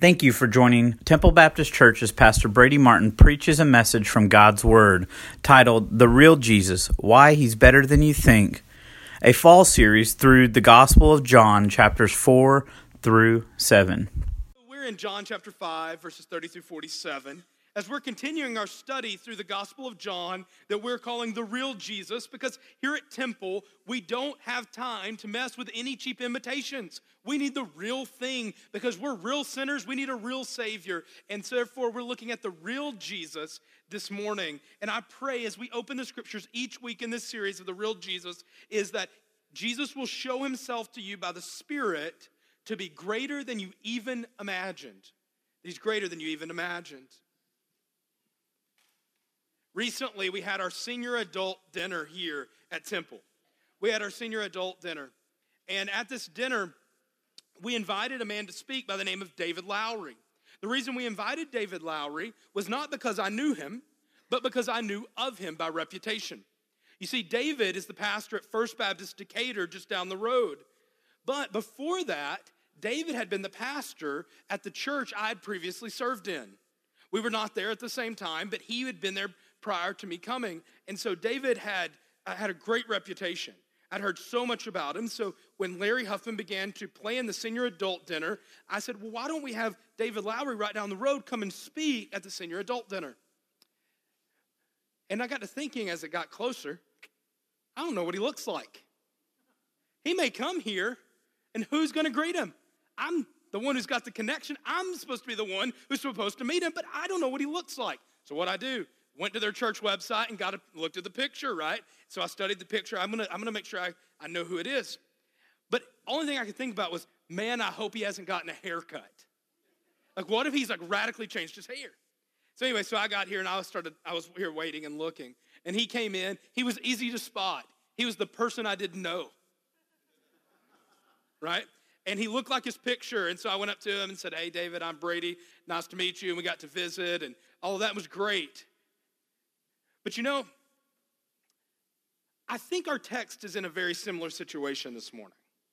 Thank you for joining Temple Baptist Church as Pastor Brady Martin preaches a message from God's Word titled The Real Jesus, Why He's Better Than You Think, a fall series through the Gospel of John, chapters 4 through 7. We're in John chapter 5, verses 30 through 47. As we're continuing our study through the Gospel of John that we're calling the real Jesus, because here at Temple, we don't have time to mess with any cheap imitations. We need the real thing because we're real sinners. We need a real Savior. And so therefore, we're looking at the real Jesus this morning. And I pray as we open the scriptures each week in this series of the real Jesus is that Jesus will show himself to you by the Spirit to be greater than you even imagined. He's greater than you even imagined. Recently, we had our senior adult dinner here at Temple. We had our senior adult dinner. And at this dinner, we invited a man to speak by the name of David Lowry. The reason we invited David Lowry was not because I knew him, but because I knew of him by reputation. You see, David is the pastor at First Baptist Decatur just down the road. But before that, David had been the pastor at the church I had previously served in. We were not there at the same time, but he had been there prior to me coming. And so David had a great reputation. I'd heard so much about him. So when Larry Huffman began to plan the senior adult dinner, I said, well, why don't we have David Lowry right down the road come and speak at the senior adult dinner? And I got to thinking as it got closer, I don't know what he looks like. He may come here, and who's going to greet him? I'm the one who's got the connection. I'm supposed to be the one who's supposed to meet him, but I don't know what he looks like. So what I do, went to their church website and looked at the picture, right? So I studied the picture. I'm gonna make sure I know who it is. But only thing I could think about was, man, I hope he hasn't gotten a haircut. Like, what if he's like radically changed his hair? So anyway, so I got here and I was here waiting and looking. And he came in. He was easy to spot. He was the person I didn't know, right? And he looked like his picture. And so I went up to him and said, hey, David, I'm Brady. Nice to meet you. And we got to visit. And all of that was great. But you know, I think our text is in a very similar situation this morning.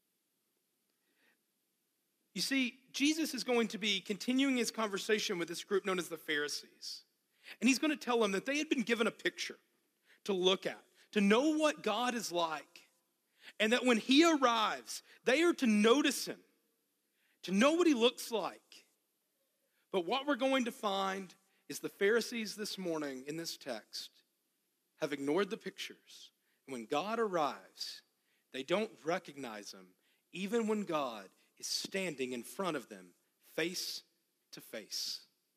You see, Jesus is going to be continuing his conversation with this group known as the Pharisees. And he's going to tell them that they had been given a picture to look at, to know what God is like. And that when he arrives, they are to notice him, to know what he looks like. But what we're going to find is the Pharisees this morning in this text have ignored the pictures. And when God arrives, they don't recognize him, even when God is standing in front of them, face to face.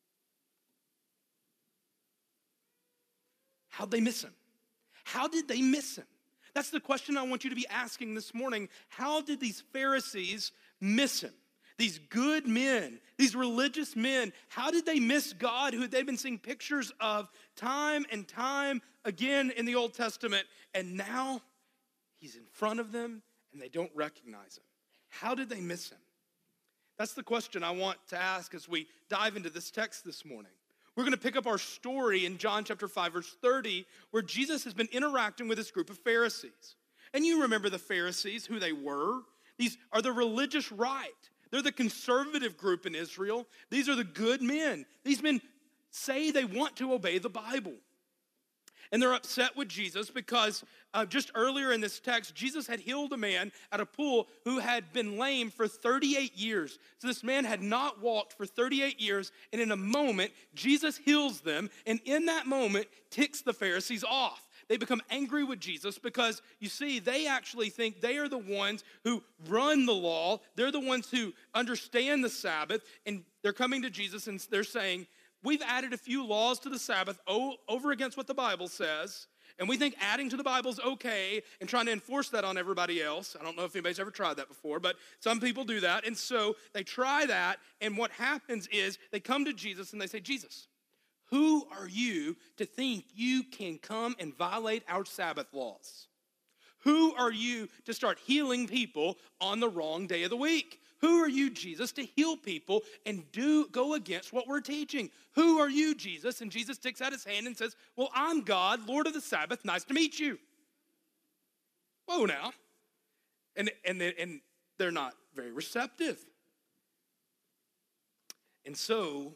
How'd they miss him? How did they miss him? That's the question I want you to be asking this morning. How did these Pharisees miss him? These good men, these religious men, how did they miss God who they've been seeing pictures of time and time again in the Old Testament, and now he's in front of them and they don't recognize him? How did they miss him? That's the question I want to ask as we dive into this text this morning. We're going to pick up our story in John chapter 5, verse 30, where Jesus has been interacting with this group of Pharisees. And you remember the Pharisees, who they were. These are the religious right. They're the conservative group in Israel. These are the good men. These men say they want to obey the Bible. And they're upset with Jesus because just earlier in this text, Jesus had healed a man at a pool who had been lame for 38 years. So this man had not walked for 38 years, and in a moment, Jesus heals them, and in that moment, ticks the Pharisees off. They become angry with Jesus because, you see, they actually think they are the ones who run the law. They're the ones who understand the Sabbath, and they're coming to Jesus and they're saying, we've added a few laws to the Sabbath over against what the Bible says, and we think adding to the Bible is okay and trying to enforce that on everybody else. I don't know if anybody's ever tried that before, but some people do that. And so they try that, and what happens is they come to Jesus and they say, Jesus, who are you to think you can come and violate our Sabbath laws? Who are you to start healing people on the wrong day of the week? Who are you, Jesus, to heal people and go against what we're teaching? Who are you, Jesus? And Jesus sticks out his hand and says, well, I'm God, Lord of the Sabbath. Nice to meet you. Whoa now. And they're not very receptive. And so,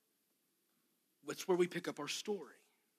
that's where we pick up our story.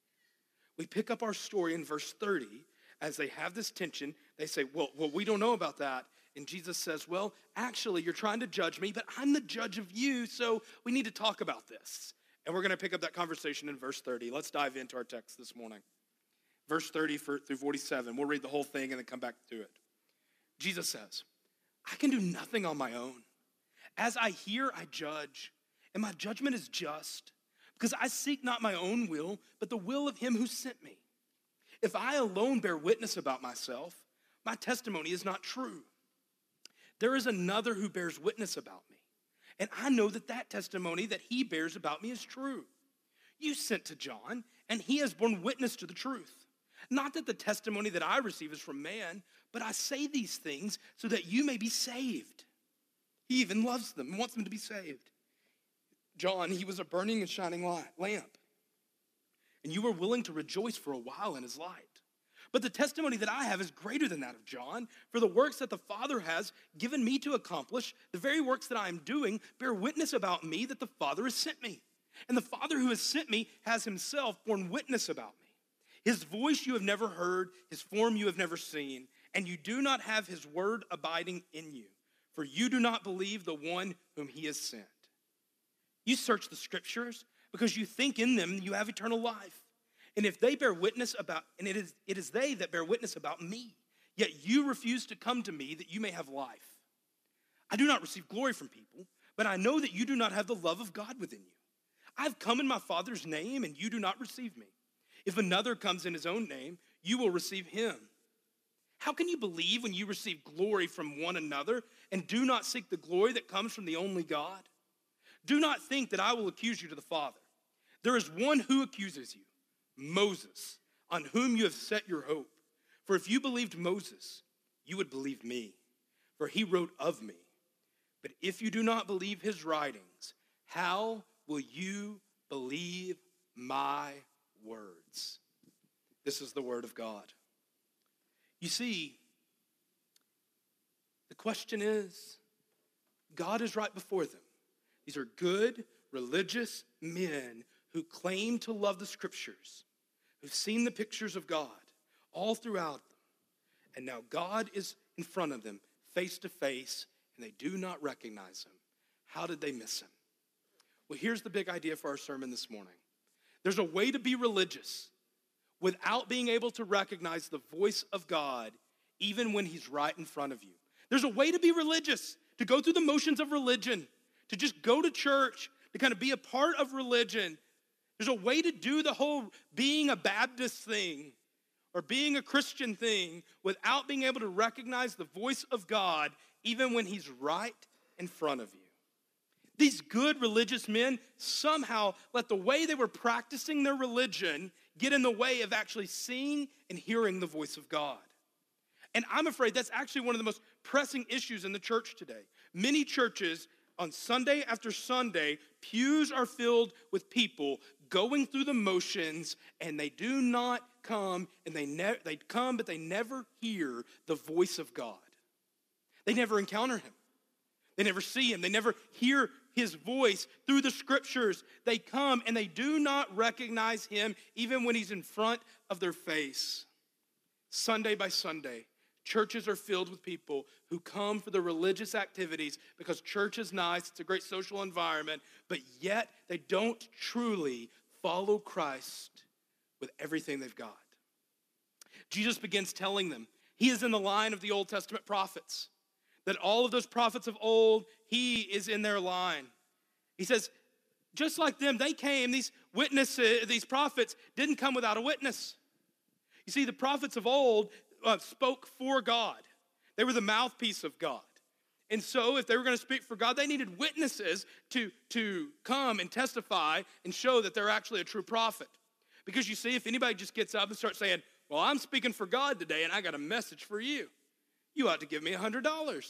We pick up our story in verse 30. As they have this tension, they say, well, we don't know about that. And Jesus says, well, actually, you're trying to judge me, but I'm the judge of you, so we need to talk about this. And we're going to pick up that conversation in verse 30. Let's dive into our text this morning. Verse 30 through 47. We'll read the whole thing and then come back to it. Jesus says, I can do nothing on my own. As I hear, I judge, and my judgment is just, because I seek not my own will, but the will of him who sent me. If I alone bear witness about myself, my testimony is not true. There is another who bears witness about me, and I know that that testimony that he bears about me is true. You sent to John, and he has borne witness to the truth. Not that the testimony that I receive is from man, but I say these things so that you may be saved. He even loves them and wants them to be saved. John, he was a burning and shining lamp, and you were willing to rejoice for a while in his light. But the testimony that I have is greater than that of John, for the works that the Father has given me to accomplish, the very works that I am doing, bear witness about me that the Father has sent me. And the Father who has sent me has himself borne witness about me. His voice you have never heard, his form you have never seen, and you do not have his word abiding in you, for you do not believe the one whom he has sent. You search the scriptures because you think in them you have eternal life. And if they bear witness about, and it is they that bear witness about me, yet you refuse to come to me that you may have life. I do not receive glory from people, but I know that you do not have the love of God within you. I've come in my Father's name, and you do not receive me. If another comes in his own name, you will receive him. How can you believe when you receive glory from one another and do not seek the glory that comes from the only God? Do not think that I will accuse you to the Father. There is one who accuses you, Moses, on whom you have set your hope. For if you believed Moses, you would believe me, for he wrote of me. But if you do not believe his writings, how will you believe my words? This is the word of God. You see, the question is, God is right before them. These are good, religious men who claim to love the scriptures, who've seen the pictures of God all throughout them. And now God is in front of them, face to face, and they do not recognize him. How did they miss him? Well, here's the big idea for our sermon this morning. There's a way to be religious without being able to recognize the voice of God, even when he's right in front of you. There's a way to be religious, to go through the motions of religion, to just go to church, to kind of be a part of religion. There's a way to do the whole being a Baptist thing or being a Christian thing without being able to recognize the voice of God, even when he's right in front of you. These good religious men somehow let the way they were practicing their religion get in the way of actually seeing and hearing the voice of God. And I'm afraid that's actually one of the most pressing issues in the church today. Many churches on Sunday after Sunday, pews are filled with people going through the motions, and they do not come, and they come, but they never hear the voice of God. They never encounter him. They never see him. They never hear his voice through the scriptures. They come, and they do not recognize him even when he's in front of their face. Sunday by Sunday, churches are filled with people who come for the religious activities because church is nice, it's a great social environment, but yet they don't truly follow Christ with everything they've got. Jesus begins telling them he is in the line of the Old Testament prophets, that all of those prophets of old, he is in their line. He says, just like them, they came, these witnesses, these prophets didn't come without a witness. You see, the prophets of old spoke for God. They were the mouthpiece of God. And so if they were going to speak for God, they needed witnesses to come and testify and show that they're actually a true prophet. Because you see, if anybody just gets up and starts saying, well, I'm speaking for God today and I got a message for you, you ought to give me $100.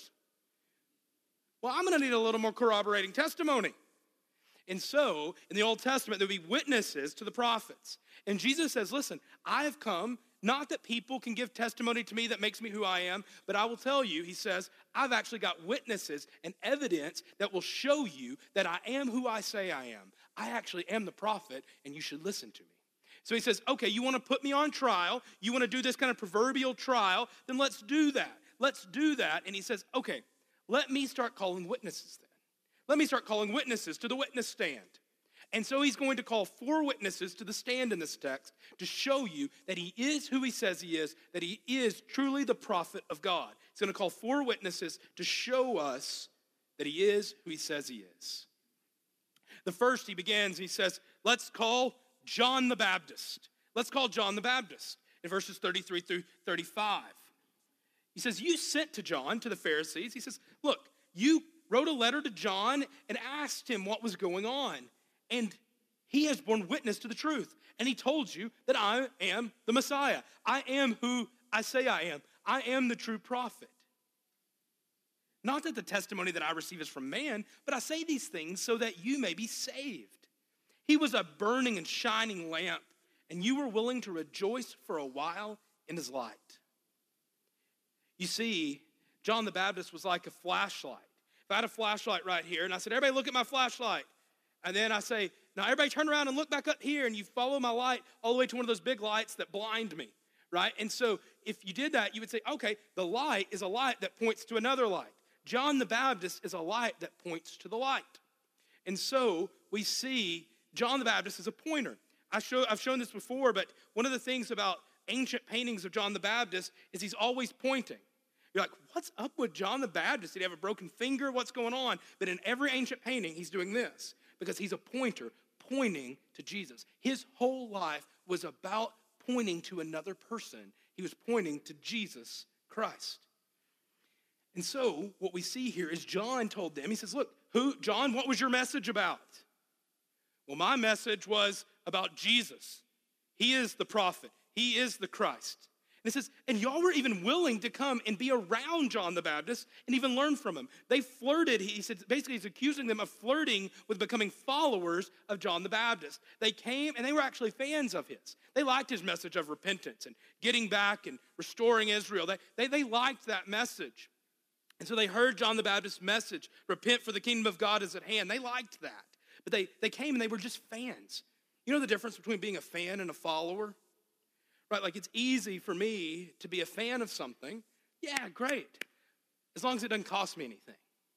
Well, I'm going to need a little more corroborating testimony. And so, in the Old Testament, there would be witnesses to the prophets. And Jesus says, listen, I have come Not that people can give testimony to me that makes me who I am, but I will tell you, he says, I've actually got witnesses and evidence that will show you that I am who I say I am. I actually am the prophet, and you should listen to me. So he says, okay, you want to put me on trial, you want to do this kind of proverbial trial, then let's do that. Let's do that. And he says, okay, let me start calling witnesses then. Let me start calling witnesses to the witness stand. And so he's going to call 4 witnesses to the stand in this text to show you that he is who he says he is, that he is truly the prophet of God. He's going to call 4 witnesses to show us that he is who he says he is. The first, he begins, he says, let's call John the Baptist. Let's call John the Baptist in verses 33 through 35. He says, you sent to John, to the Pharisees. He says, look, you wrote a letter to John and asked him what was going on. And he has borne witness to the truth. And he told you that I am the Messiah. I am who I say I am. I am the true prophet. Not that the testimony that I receive is from man, but I say these things so that you may be saved. He was a burning and shining lamp, and you were willing to rejoice for a while in his light. You see, John the Baptist was like a flashlight. If I had a flashlight right here, and I said, everybody look at my flashlight. And then I say, now everybody turn around and look back up here, and you follow my light all the way to one of those big lights that blind me, right? And so if you did that, you would say, okay, the light is a light that points to another light. John the Baptist is a light that points to the light. And so we see John the Baptist as a pointer. I've shown this before, but one of the things about ancient paintings of John the Baptist is he's always pointing. You're like, what's up with John the Baptist? Did he have a broken finger? What's going on? But in every ancient painting, he's doing this because he's a pointer, pointing to Jesus. His whole life was about pointing to another person. He was pointing to Jesus Christ. And so what we see here is John told them, he says, look, John, what was your message about? Well, my message was about Jesus. He is the prophet. He is the Christ. And it says, and y'all were even willing to come and be around John the Baptist and even learn from him. They flirted, he said, basically he's accusing them of flirting with becoming followers of John the Baptist. They came and they were actually fans of his. They liked his message of repentance and getting back and restoring Israel. They liked that message. And so they heard John the Baptist's message, repent for the kingdom of God is at hand. They liked that. But they came and they were just fans. You know the difference between being a fan and a follower? Right, like it's easy for me to be a fan of something. Yeah, great. As long as it doesn't cost me anything.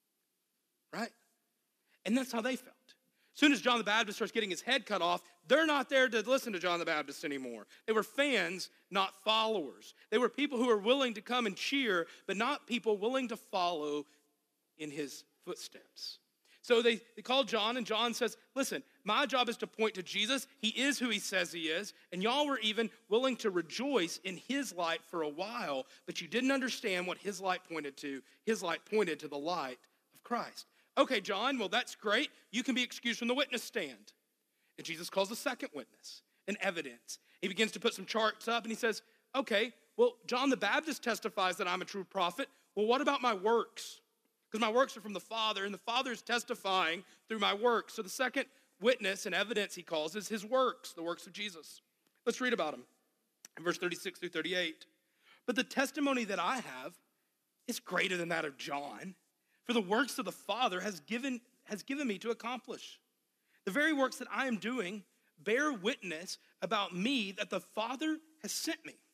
Right? And that's how they felt. As soon as John the Baptist starts getting his head cut off, they're not there to listen to John the Baptist anymore. They were fans, not followers. They were people who were willing to come and cheer, but not people willing to follow in his footsteps. So they called John, and John says, listen, my job is to point to Jesus. He is who he says he is. And y'all were even willing to rejoice in his light for a while, but you didn't understand what his light pointed to. His light pointed to the light of Christ. Okay, John, well, that's great. You can be excused from the witness stand. And Jesus calls a second witness, an evidence. He begins to put some charts up, and he says, okay, well, John the Baptist testifies that I'm a true prophet. Well, what about my works? Because my works are from the Father, and the Father is testifying through my works. So the second witness and evidence he calls is his works, the works of Jesus. Let's read about them in verse 36 through 38. But the testimony that I have is greater than that of John, for the works of the Father has given me to accomplish. The very works that I am doing bear witness about me that the Father has sent me.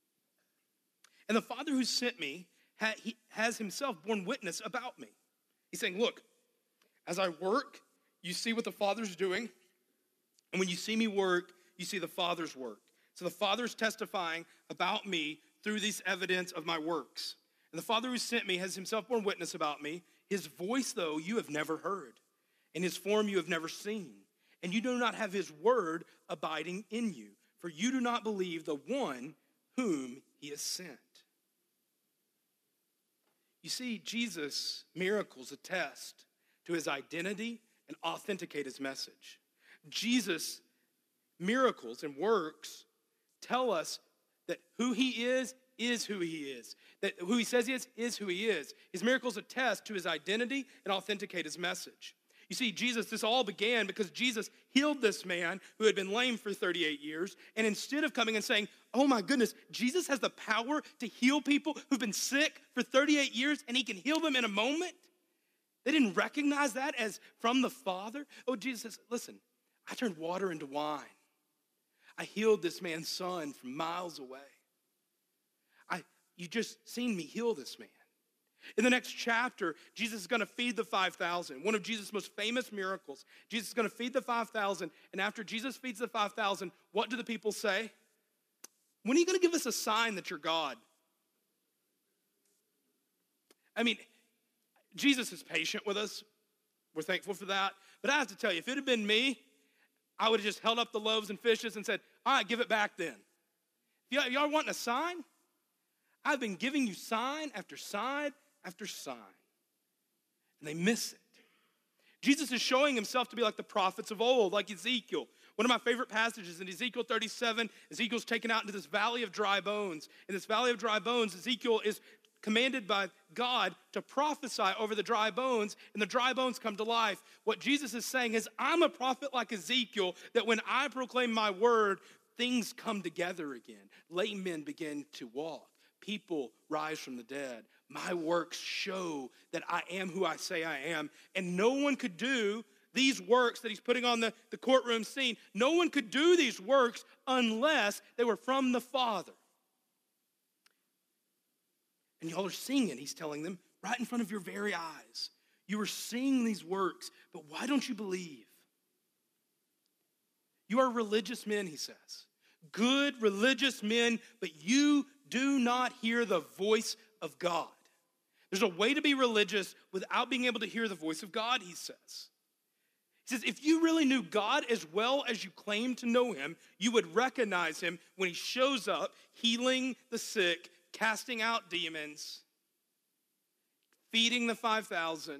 And the Father who sent me he has himself borne witness about me. He's saying, look, as I work, you see what the Father's doing. And when you see me work, you see the Father's work. So the Father's testifying about me through this evidence of my works. And the Father who sent me has himself borne witness about me. His voice, though, you have never heard. And his form you have never seen. And you do not have his word abiding in you. For you do not believe the one whom he has sent. You see, Jesus' miracles attest to his identity and authenticate his message. Jesus' miracles and works tell us that who he is who he is. That who he says he is who he is. His miracles attest to his identity and authenticate his message. You see, this all began because Jesus healed this man who had been lame for 38 years. And instead of coming and saying, oh my goodness, Jesus has the power to heal people who've been sick for 38 years and he can heal them in a moment. They didn't recognize that as from the Father. Oh, Jesus says, listen, I turned water into wine. I healed this man's son from miles away. You just seen me heal this man. In the next chapter, Jesus is going to feed the 5,000. One of Jesus' most famous miracles. Jesus is going to feed the 5,000. And after Jesus feeds the 5,000, what do the people say? When are you going to give us a sign that you're God? I mean, Jesus is patient with us. We're thankful for that. But I have to tell you, if it had been me, I would have just held up the loaves and fishes and said, all right, give it back then. Y'all wanting a sign? I've been giving you sign after sign after sign. And they miss it. Jesus is showing himself to be like the prophets of old, like Ezekiel. One of my favorite passages in Ezekiel 37, Ezekiel's taken out into this valley of dry bones. In this valley of dry bones, Ezekiel is commanded by God to prophesy over the dry bones, and the dry bones come to life. What Jesus is saying is, I'm a prophet like Ezekiel, that when I proclaim my word, things come together again. Lame men begin to walk. People rise from the dead. My works show that I am who I say I am. And no one could do these works that he's putting on the courtroom scene. No one could do these works unless they were from the Father. And y'all are seeing it, he's telling them, right in front of your very eyes. You are seeing these works, but why don't you believe? You are religious men, he says. Good religious men, but you do not hear the voice of God. There's a way to be religious without being able to hear the voice of God, he says. He says, if you really knew God as well as you claim to know him, you would recognize him when he shows up, healing the sick, casting out demons, feeding the 5,000.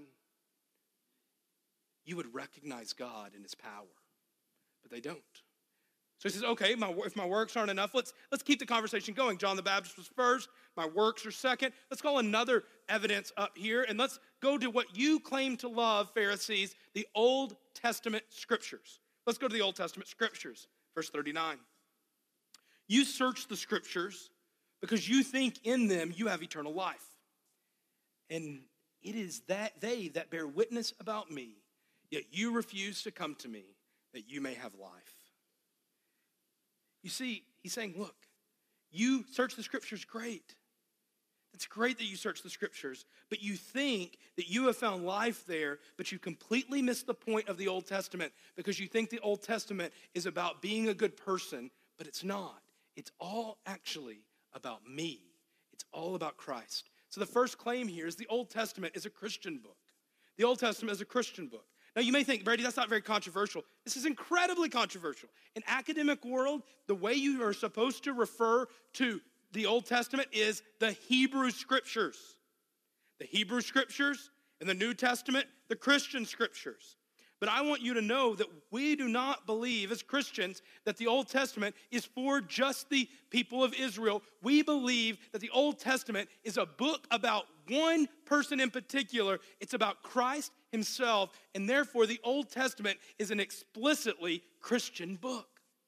You would recognize God in his power, but they don't. So he says, okay, if my works aren't enough, let's keep the conversation going. John the Baptist was first, my works are second. Let's call another evidence up here, and let's go to what you claim to love, Pharisees, the Old Testament scriptures. Let's go to the Old Testament scriptures, verse 39. You search the scriptures because you think in them you have eternal life. And it is that they that bear witness about me, yet you refuse to come to me that you may have life. You see, he's saying, look, you search the scriptures, great. It's great that you search the scriptures, but you think that you have found life there, but you completely miss the point of the Old Testament because you think the Old Testament is about being a good person, but it's not. It's all actually about me. It's all about Christ. So the first claim here is the Old Testament is a Christian book. The Old Testament is a Christian book. Now, you may think, Brady, that's not very controversial. This is incredibly controversial. In academic world, the way you are supposed to refer to the Old Testament is the Hebrew Scriptures. The Hebrew Scriptures, in the New Testament, the Christian Scriptures. But I want you to know that we do not believe as Christians that the Old Testament is for just the people of Israel. We believe that the Old Testament is a book about one person in particular. It's about Christ himself, and therefore the Old Testament is an explicitly Christian book.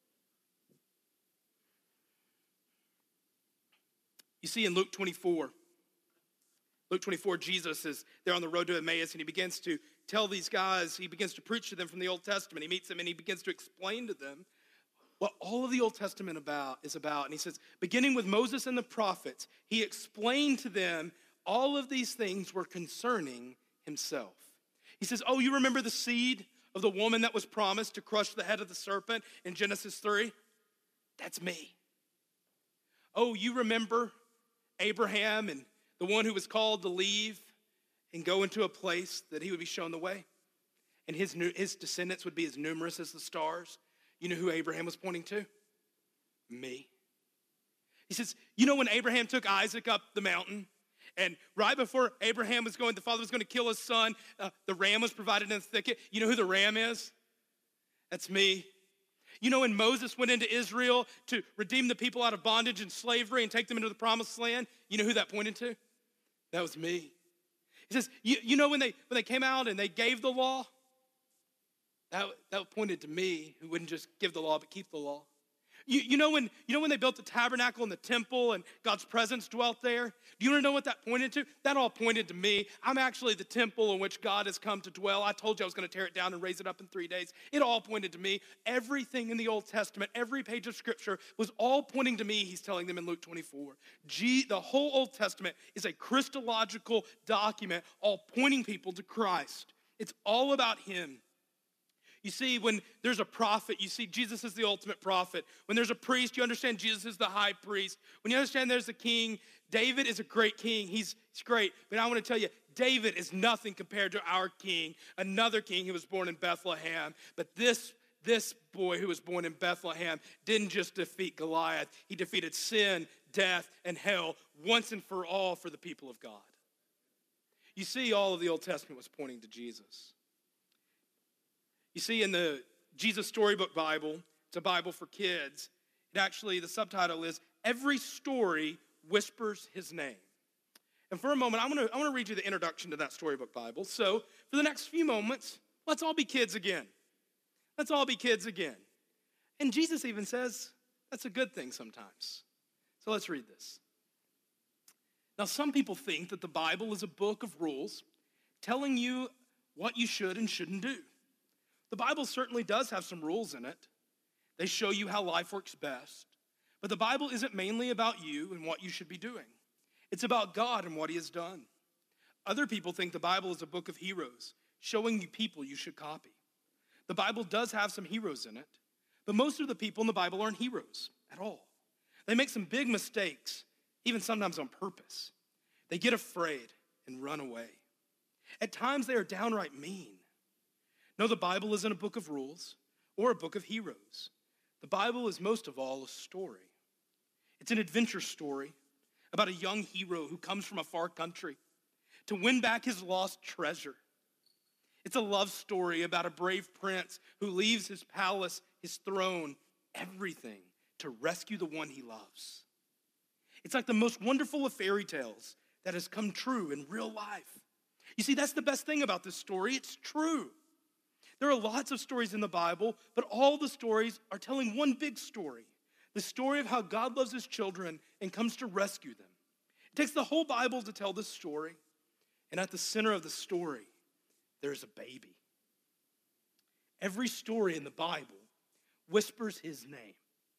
You see in Luke 24, Jesus is there on the road to Emmaus, and he begins to tell these guys, he begins to preach to them from the Old Testament. He meets them and he begins to explain to them what all of the Old Testament is about. And he says, beginning with Moses and the prophets, he explained to them all of these things were concerning himself. He says, oh, you remember the seed of the woman that was promised to crush the head of the serpent in Genesis 3? That's me. Oh, you remember Abraham and the one who was called to leave and go into a place that he would be shown the way? And his descendants would be as numerous as the stars. You know who Abraham was pointing to? Me. He says, you know when Abraham took Isaac up the mountain? And right before Abraham was going, the father was going to kill his son, the ram was provided in the thicket. You know who the ram is? That's me. You know when Moses went into Israel to redeem the people out of bondage and slavery and take them into the promised land? You know who that pointed to? That was me. He says, you know when they came out and they gave the law? That pointed to me, who wouldn't just give the law but keep the law. You know when they built the tabernacle and the temple and God's presence dwelt there? Do you want to know what that pointed to? That all pointed to me. I'm actually the temple in which God has come to dwell. I told you I was going to tear it down and raise it up in 3 days. It all pointed to me. Everything in the Old Testament, every page of Scripture was all pointing to me, he's telling them in Luke 24. The whole Old Testament is a Christological document all pointing people to Christ. It's all about him. You see, when there's a prophet, you see Jesus is the ultimate prophet. When there's a priest, you understand Jesus is the high priest. When you understand there's a king, David is a great king. He's great. But I want to tell you, David is nothing compared to our king, another king who was born in Bethlehem. But this boy who was born in Bethlehem didn't just defeat Goliath. He defeated sin, death, and hell once and for all for the people of God. You see, all of the Old Testament was pointing to Jesus. You see, in the Jesus Storybook Bible, it's a Bible for kids. The subtitle is, Every Story Whispers His Name. And for a moment, I want to read you the introduction to that Storybook Bible. So for the next few moments, let's all be kids again. Let's all be kids again. And Jesus even says that's a good thing sometimes. So let's read this. Now, some people think that the Bible is a book of rules telling you what you should and shouldn't do. The Bible certainly does have some rules in it. They show you how life works best. But the Bible isn't mainly about you and what you should be doing. It's about God and what he has done. Other people think the Bible is a book of heroes, showing you people you should copy. The Bible does have some heroes in it, but most of the people in the Bible aren't heroes at all. They make some big mistakes, even sometimes on purpose. They get afraid and run away. At times they are downright mean. No, the Bible isn't a book of rules or a book of heroes. The Bible is most of all a story. It's an adventure story about a young hero who comes from a far country to win back his lost treasure. It's a love story about a brave prince who leaves his palace, his throne, everything to rescue the one he loves. It's like the most wonderful of fairy tales that has come true in real life. You see, that's the best thing about this story. It's true. There are lots of stories in the Bible, but all the stories are telling one big story. The story of how God loves his children and comes to rescue them. It takes the whole Bible to tell this story. And at the center of the story, there's a baby. Every story in the Bible whispers his name.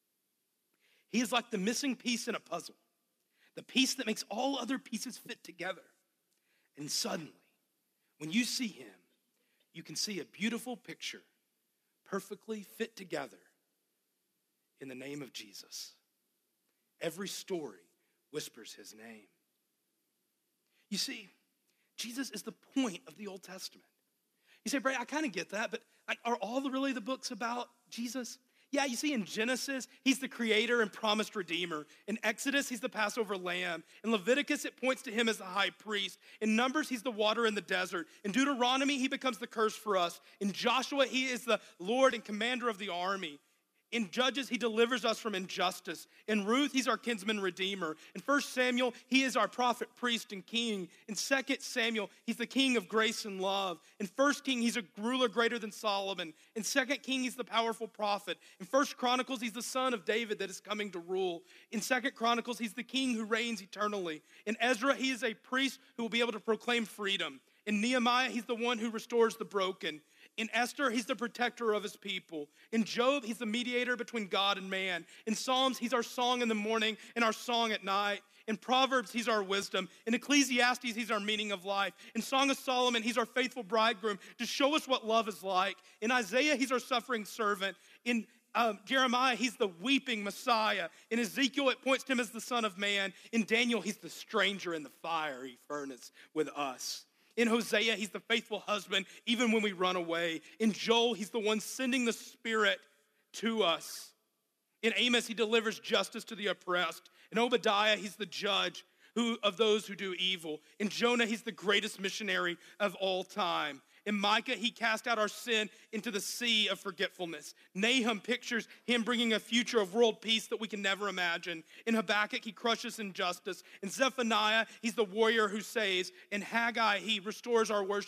He is like the missing piece in a puzzle, the piece that makes all other pieces fit together. And suddenly, when you see him, you can see a beautiful picture perfectly fit together in the name of Jesus. Every story whispers his name. You see, Jesus is the point of the Old Testament. You say, Bray, I kind of get that, but are all really the books about Jesus? Yeah, you see in Genesis, he's the creator and promised redeemer. In Exodus, he's the Passover lamb. In Leviticus, it points to him as the high priest. In Numbers, he's the water in the desert. In Deuteronomy, he becomes the curse for us. In Joshua, he is the Lord and commander of the army. In Judges, he delivers us from injustice. In Ruth, he's our kinsman redeemer. In 1 Samuel, he is our prophet, priest, and king. In 2 Samuel, he's the king of grace and love. In 1 King, he's a ruler greater than Solomon. In 2 King, he's the powerful prophet. In 1 Chronicles, he's the son of David that is coming to rule. In 2 Chronicles, he's the king who reigns eternally. In Ezra, he is a priest who will be able to proclaim freedom. In Nehemiah, he's the one who restores the broken. In Esther, he's the protector of his people. In Job, he's the mediator between God and man. In Psalms, he's our song in the morning and our song at night. In Proverbs, he's our wisdom. In Ecclesiastes, he's our meaning of life. In Song of Solomon, he's our faithful bridegroom to show us what love is like. In Isaiah, he's our suffering servant. In Jeremiah, he's the weeping Messiah. In Ezekiel, it points to him as the Son of Man. In Daniel, he's the stranger in the fiery furnace with us. In Hosea, he's the faithful husband, even when we run away. In Joel, he's the one sending the Spirit to us. In Amos, he delivers justice to the oppressed. In Obadiah, he's the judge of those who do evil. In Jonah, he's the greatest missionary of all time. In Micah, he cast out our sin into the sea of forgetfulness. Nahum pictures him bringing a future of world peace that we can never imagine. In Habakkuk, he crushes injustice. In Zephaniah, he's the warrior who saves. In Haggai, he restores our worship.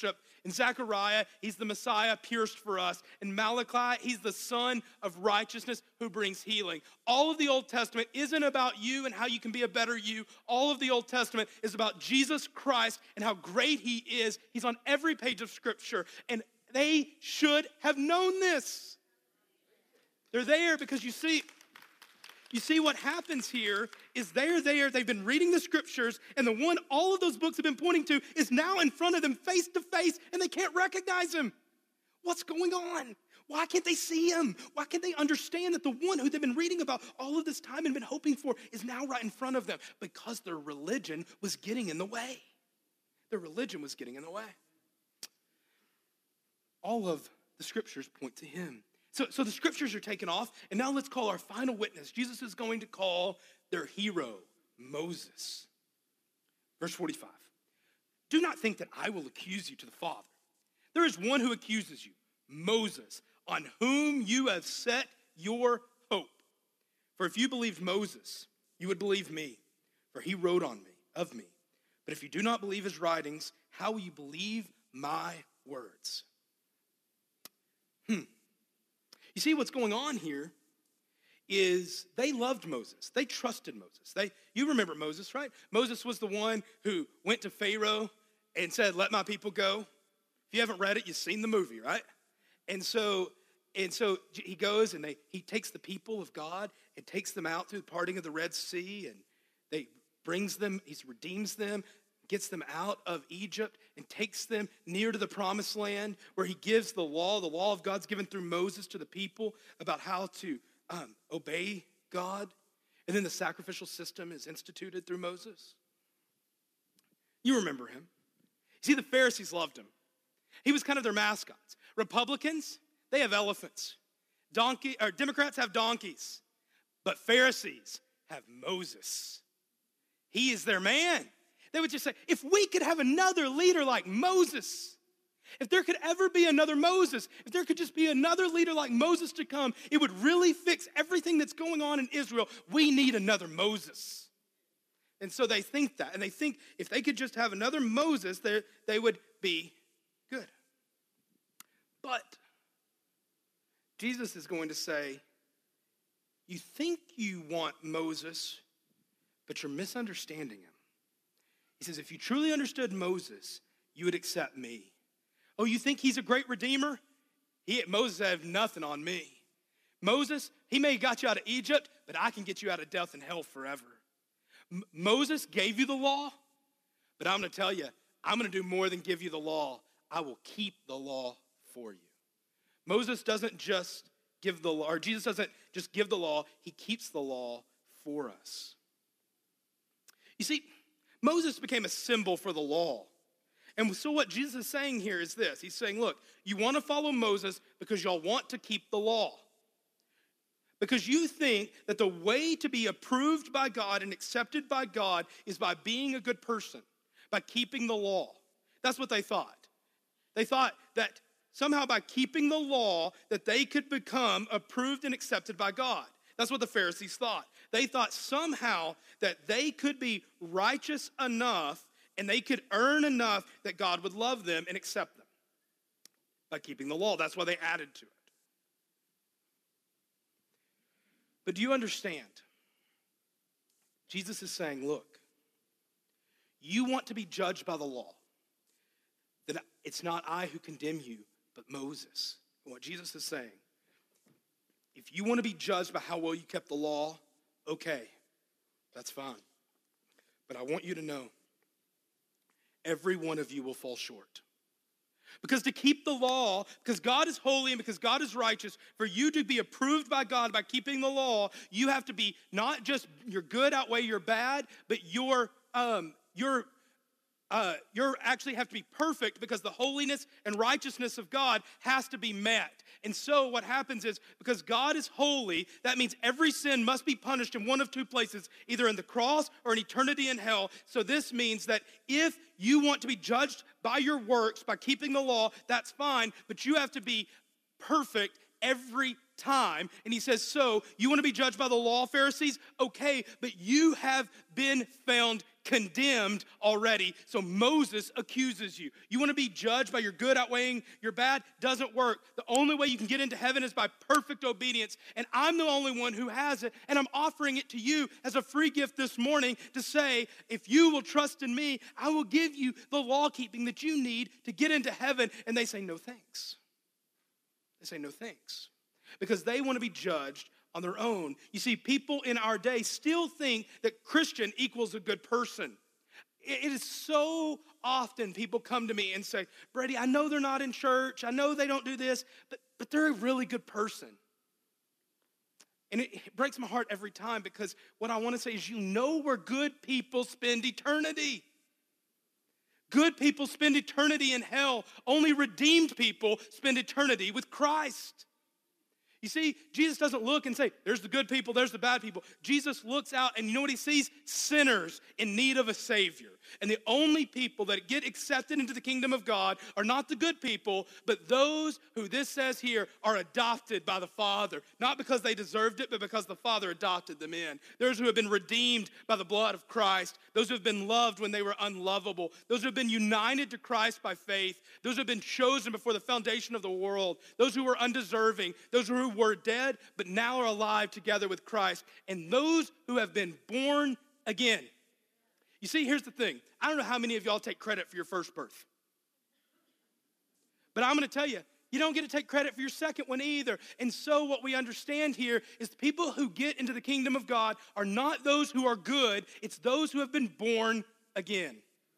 In Zechariah, he's the Messiah pierced for us. In Malachi, he's the Son of righteousness who brings healing. All of the Old Testament isn't about you and how you can be a better you. All of the Old Testament is about Jesus Christ and how great he is. He's on every page of Scripture, and they should have known this. They're there because you see what happens here is they're there, they've been reading the Scriptures, and the one all of those books have been pointing to is now in front of them face to face, and they can't recognize him. What's going on? Why can't they see him? Why can't they understand that the one who they've been reading about all of this time and been hoping for is now right in front of them? Because their religion was getting in the way. Their religion was getting in the way. All of the Scriptures point to him. So the Scriptures are taken off, and now let's call our final witness. Jesus is going to call their hero, Moses. Verse 45. Do not think that I will accuse you to the Father. There is one who accuses you, Moses, on whom you have set your hope. For if you believed Moses, you would believe me, for he wrote of me. But if you do not believe his writings, how will you believe my words? You see what's going on here is they loved Moses. They trusted Moses. You remember Moses, right? Moses was the one who went to Pharaoh and said, let my people go. If you haven't read it, you've seen the movie, right? And so he goes and he takes the people of God and takes them out through the parting of the Red Sea, and he redeems them, gets them out of Egypt and takes them near to the promised land where he gives the law of God's given through Moses to the people about how to obey God. And then the sacrificial system is instituted through Moses. You remember him. See, the Pharisees loved him. He was kind of their mascots. Republicans, they have elephants. Democrats have donkeys. But Pharisees have Moses. He is their man. They would just say, if we could have another leader like Moses, if there could ever be another Moses, if there could just be another leader like Moses to come, it would really fix everything that's going on in Israel. We need another Moses. And so they think that, and they think if they could just have another Moses, they would be good. But Jesus is going to say, you think you want Moses, but you're misunderstanding him. He says, if you truly understood Moses, you would accept me. Oh, you think he's a great redeemer? Moses have nothing on me. Moses, he may have got you out of Egypt, but I can get you out of death and hell forever. Moses gave you the law, but I'm going to tell you, I'm going to do more than give you the law. I will keep the law for you. Moses doesn't just give the law, or Jesus doesn't just give the law, he keeps the law for us. You see, Moses became a symbol for the law. And so what Jesus is saying here is this. He's saying, look, you want to follow Moses because y'all want to keep the law. Because you think that the way to be approved by God and accepted by God is by being a good person, by keeping the law. That's what they thought. They thought that somehow by keeping the law that they could become approved and accepted by God. That's what the Pharisees thought. They thought somehow that they could be righteous enough and they could earn enough that God would love them and accept them by keeping the law. That's why they added to it. But do you understand? Jesus is saying, look, you want to be judged by the law. That it's not I who condemn you, but Moses. And what Jesus is saying, if you want to be judged by how well you kept the law, okay, that's fine. But I want you to know, every one of you will fall short. Because to keep the law, because God is holy and because God is righteous, for you to be approved by God by keeping the law, you have to be not just your good outweigh your bad, but your actually have to be perfect because the holiness and righteousness of God has to be met. And so what happens is because God is holy, that means every sin must be punished in one of two places, either in the cross or in eternity in hell. So this means that if you want to be judged by your works, by keeping the law, that's fine, but you have to be perfect every time. And he says, so you want to be judged by the law, Pharisees? Okay, but you have been found condemned already. So Moses accuses you. You want to be judged by your good outweighing your bad? Doesn't work. The only way you can get into heaven is by perfect obedience. And I'm the only one who has it. And I'm offering it to you as a free gift this morning to say, if you will trust in me, I will give you the law keeping that you need to get into heaven. And they say, no thanks. They say, no thanks. Because they want to be judged on their own. You see, people in our day still think that Christian equals a good person. It is so often people come to me and say, Brady, I know they're not in church. I know they don't do this, but they're a really good person. And it breaks my heart every time because what I want to say is, you know where good people spend eternity. Good people spend eternity in hell. Only redeemed people spend eternity with Christ. You see, Jesus doesn't look and say, there's the good people, there's the bad people. Jesus looks out and you know what he sees? Sinners in need of a Savior. And the only people that get accepted into the kingdom of God are not the good people, but those who this says here are adopted by the Father. Not because they deserved it, but because the Father adopted them in. Those who have been redeemed by the blood of Christ. Those who have been loved when they were unlovable. Those who have been united to Christ by faith. Those who have been chosen before the foundation of the world. Those who were undeserving. Those who were dead, but now are alive together with Christ. And those who have been born again. You see, here's the thing. I don't know how many of y'all take credit for your first birth. But I'm going to tell you, you don't get to take credit for your second one either. And so what we understand here is the people who get into the kingdom of God are not those who are good. It's those who have been born again.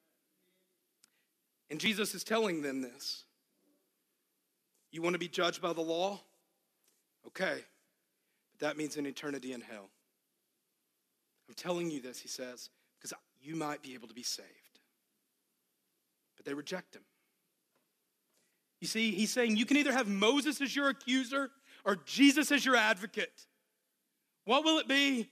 And Jesus is telling them this. You want to be judged by the law? Okay, but that means an eternity in hell. I'm telling you this, he says, because you might be able to be saved. But they reject him. You see, he's saying you can either have Moses as your accuser or Jesus as your advocate. What will it be?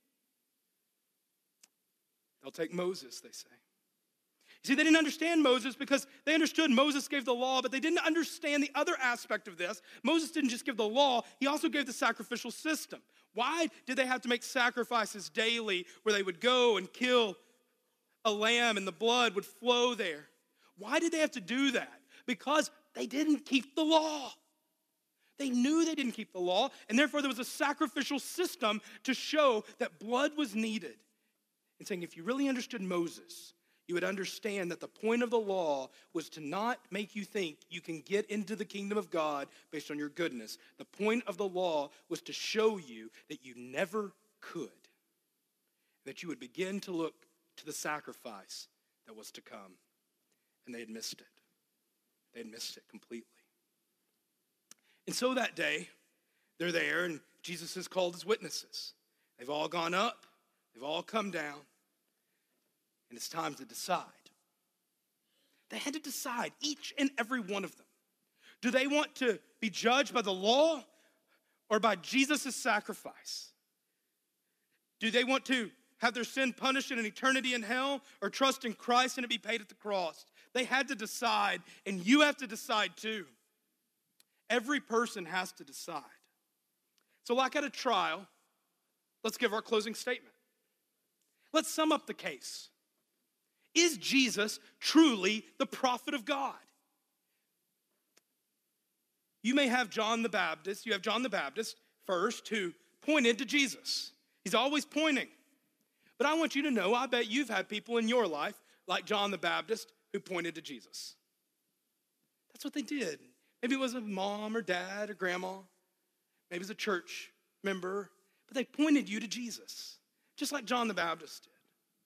They'll take Moses, they say. You see, they didn't understand Moses because they understood Moses gave the law, but they didn't understand the other aspect of this. Moses didn't just give the law, he also gave the sacrificial system. Why did they have to make sacrifices daily where they would go and kill a lamb and the blood would flow there? Why did they have to do that? Because they didn't keep the law. They knew they didn't keep the law, and therefore there was a sacrificial system to show that blood was needed. And saying, if you really understood Moses, you would understand that the point of the law was to not make you think you can get into the kingdom of God based on your goodness. The point of the law was to show you that you never could. That you would begin to look to the sacrifice that was to come. And they had missed it. They had missed it completely. And so that day, they're there and Jesus has called his witnesses. They've all gone up. They've all come down. And it's time to decide. They had to decide, each and every one of them. Do they want to be judged by the law or by Jesus' sacrifice? Do they want to have their sin punished in an eternity in hell or trust in Christ and it be paid at the cross? They had to decide, and you have to decide too. Every person has to decide. So like at a trial, let's give our closing statement. Let's sum up the case. Is Jesus truly the prophet of God? You may have John the Baptist. You have John the Baptist first who pointed to Jesus. He's always pointing. But I want you to know, I bet you've had people in your life like John the Baptist who pointed to Jesus. That's what they did. Maybe it was a mom or dad or grandma. Maybe it was a church member. But they pointed you to Jesus, just like John the Baptist did.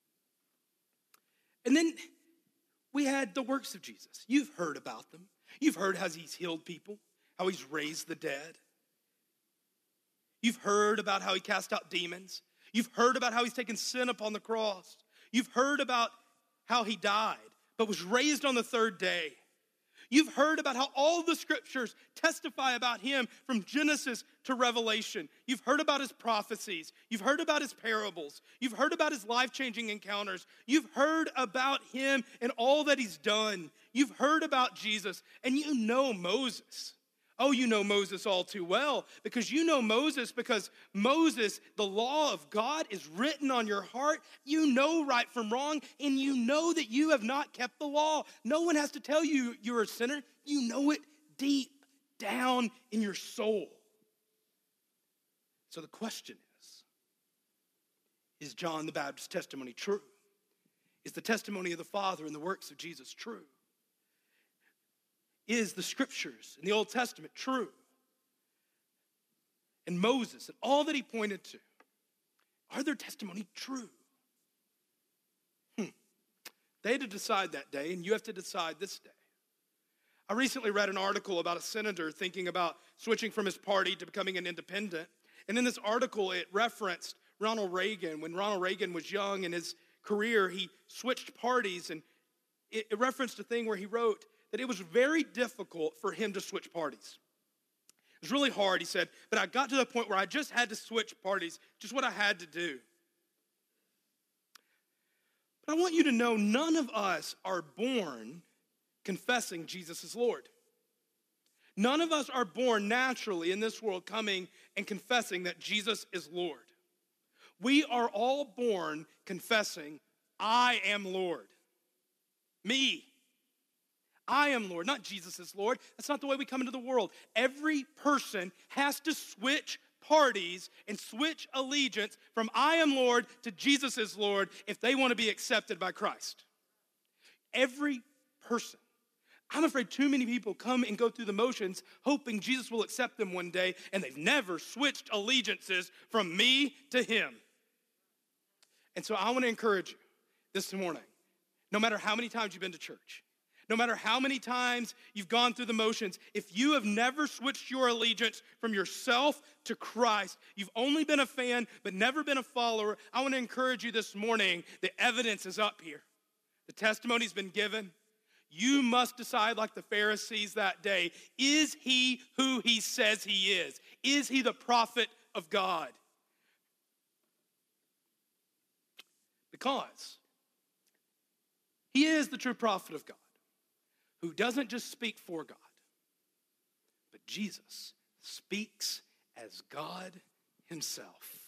And then we had the works of Jesus. You've heard about them. You've heard how he's healed people, how he's raised the dead. You've heard about how he cast out demons. You've heard about how he's taken sin upon the cross. You've heard about how he died, but was raised on the third day. You've heard about how all the scriptures testify about him from Genesis to Revelation. You've heard about his prophecies. You've heard about his parables. You've heard about his life-changing encounters. You've heard about him and all that he's done. You've heard about Jesus, and you know Moses. Oh, you know Moses all too well, because you know Moses, because Moses, the law of God is written on your heart. You know right from wrong, and you know that you have not kept the law. No one has to tell you you're a sinner. You know it deep down in your soul. So the question is John the Baptist's testimony true? Is the testimony of the Father and the works of Jesus true? Is the scriptures in the Old Testament true? And Moses and all that he pointed to, are their testimony true? They had to decide that day, and you have to decide this day. I recently read an article about a senator thinking about switching from his party to becoming an independent. And in this article, it referenced Ronald Reagan. When Ronald Reagan was young in his career, he switched parties, and it referenced a thing where he wrote that it was very difficult for him to switch parties. It was really hard, he said, but I got to the point where I just had to switch parties, just what I had to do. But I want you to know none of us are born confessing Jesus is Lord. None of us are born naturally in this world coming and confessing that Jesus is Lord. We are all born confessing, I am Lord. Me. I am Lord, not Jesus is Lord. That's not the way we come into the world. Every person has to switch parties and switch allegiance from I am Lord to Jesus is Lord if they want to be accepted by Christ. Every person. I'm afraid too many people come and go through the motions hoping Jesus will accept them one day, and they've never switched allegiances from me to him. And so I want to encourage you this morning, no matter how many times you've been to church, no matter how many times you've gone through the motions, if you have never switched your allegiance from yourself to Christ, you've only been a fan but never been a follower, I want to encourage you this morning, the evidence is up here. The testimony's been given. You must decide like the Pharisees that day, is he who he says he is? Is he the prophet of God? Because he is the true prophet of God, who doesn't just speak for God, but Jesus speaks as God himself.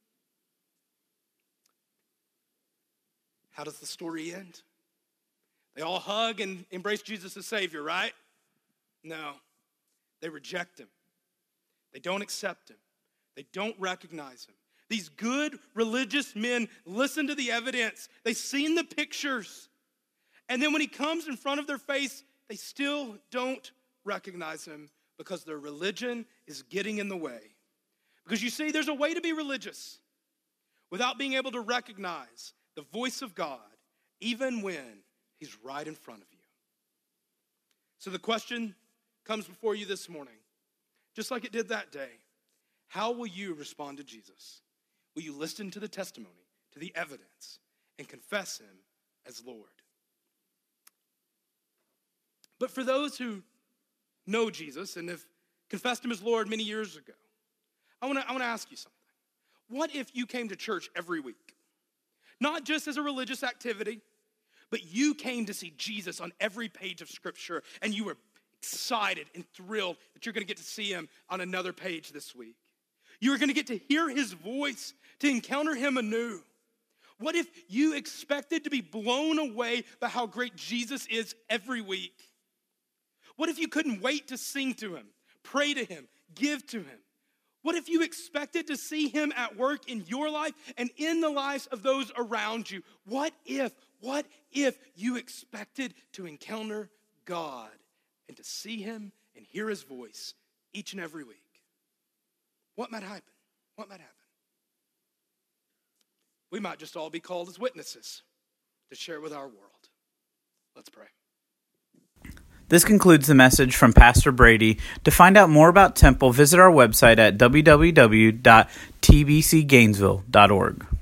How does the story end? They all hug and embrace Jesus as Savior, right? No. They reject him. They don't accept him. They don't recognize him. These good religious men listen to the evidence. They've seen the pictures. And then when he comes in front of their face, they still don't recognize him because their religion is getting in the way. Because you see, there's a way to be religious without being able to recognize the voice of God, even when he's right in front of you. So the question comes before you this morning, just like it did that day. How will you respond to Jesus? Will you listen to the testimony, to the evidence, and confess him as Lord? But for those who know Jesus and have confessed him as Lord many years ago, I want to ask you something. What if you came to church every week? Not just as a religious activity, but you came to see Jesus on every page of Scripture, and you were excited and thrilled that you're going to get to see him on another page this week. You were going to get to hear his voice, to encounter him anew. What if you expected to be blown away by how great Jesus is every week? What if you couldn't wait to sing to him, pray to him, give to him? What if you expected to see him at work in your life and in the lives of those around you? What if you expected to encounter God and to see him and hear his voice each and every week? What might happen? What might happen? We might just all be called as witnesses to share with our world. Let's pray. This concludes the message from Pastor Brady. To find out more about Temple, visit our website at www.tbcgainesville.org.